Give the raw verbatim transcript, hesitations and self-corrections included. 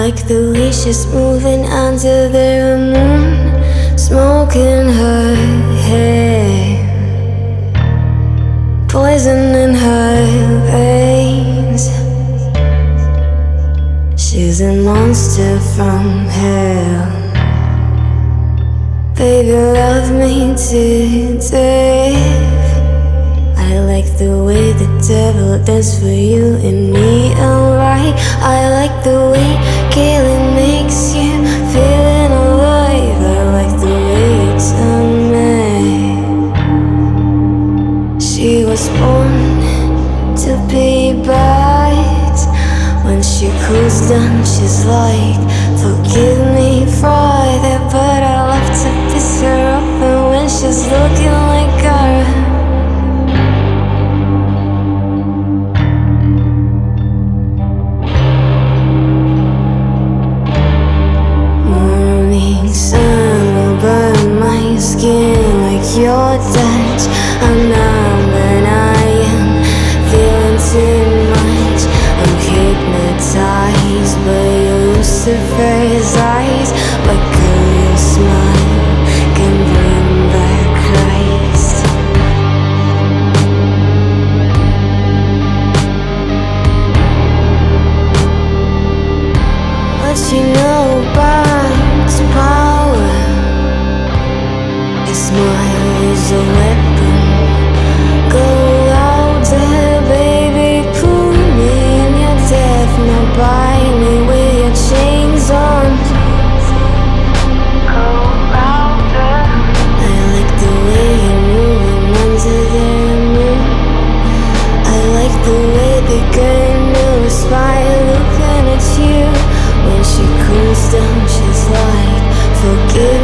like the way she's moving under the moon, smoke in her hair, poison in her veins. She's a monster from hell. Baby, love me to death. I like the way the devil dance for you and me, alright. I like the way killing makes you feeling alive. I like the way you tell me she was born to be bad. When she cools down, she's like, forgive me for that, but I love to piss her off. And when she's looking like her, skin like your touch. I'm numb and I am feeling too much. I'm hypnotized by your Lucifer's eyes. What could your smile can bring back Christ? What you know about power? Smile is a weapon. Go out there, baby, pull me in your death. Now bind me with your chains on. Go out there. I like the way you're moving under the moon. I like the way the girl knows by looking at you. When she cools down, she's like, forgive